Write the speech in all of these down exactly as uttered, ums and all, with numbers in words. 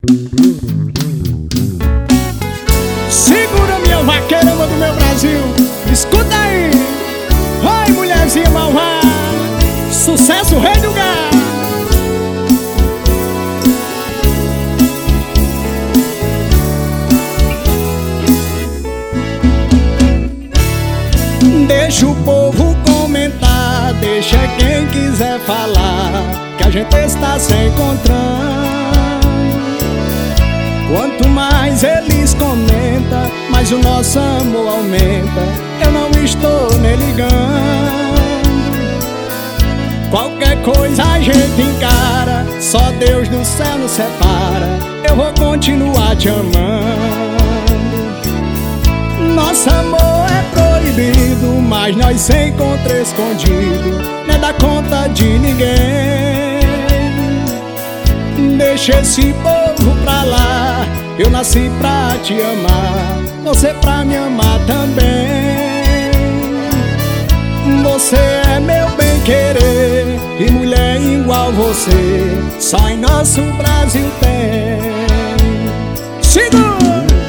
Segura minha vaqueirama do meu Brasil, escuta aí. Oi, mulherzinha malvada, sucesso rei do gado. Deixa o povo comentar, deixa quem quiser falar, que a gente está se encontrando. Quanto mais eles comentam, mais o nosso amor aumenta. Eu não estou nem ligando. Qualquer coisa a gente encara, só Deus do céu nos separa. Eu vou continuar te amando. Nosso amor é proibido, mas nós se encontra escondido, não é da conta de ninguém. Deixa esse povo pra lá, eu nasci pra te amar, você pra me amar também. Você é meu bem-querer e mulher igual você, só em nosso Brasil tem. Segura!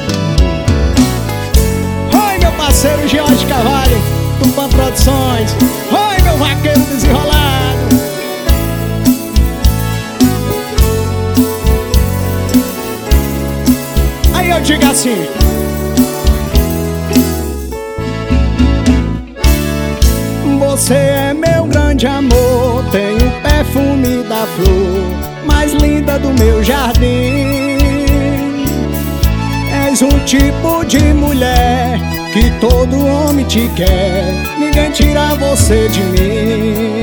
Parceiro George Carvalho, Tupã Produções. Oi, meu vaqueiro desenrolado. Aí eu digo assim: você é meu grande amor, tem o perfume da flor mais linda do meu jardim. És um tipo de mulher que todo homem te quer, ninguém tira você de mim.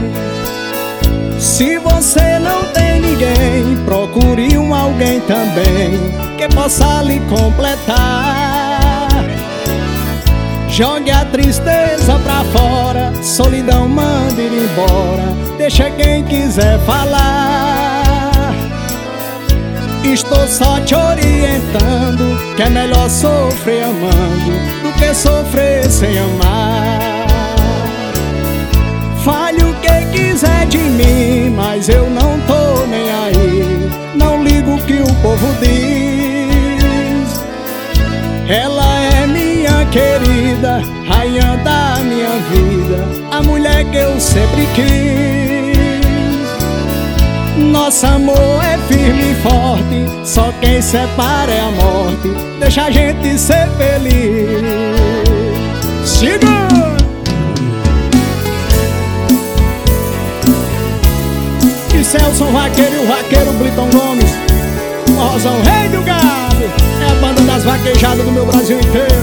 Se você não tem ninguém, procure um alguém também que possa lhe completar. Jogue a tristeza pra fora, solidão manda ir embora, deixa quem quiser falar. Estou só te orientando, que é melhor sofrer amando do que sofrer sem amar. Fale o que quiser de mim, mas eu não tô nem aí, não ligo o que o povo diz. Ela é minha querida, rainha da minha vida, a mulher que eu sempre quis. Nosso amor é firme e forte, só quem separa é a morte, deixa a gente ser feliz. Segura! E Celso Vaqueiro e o vaqueiro Bliton Gomes, o Rosão Rei do Gado, é a banda das vaquejadas do meu Brasil inteiro.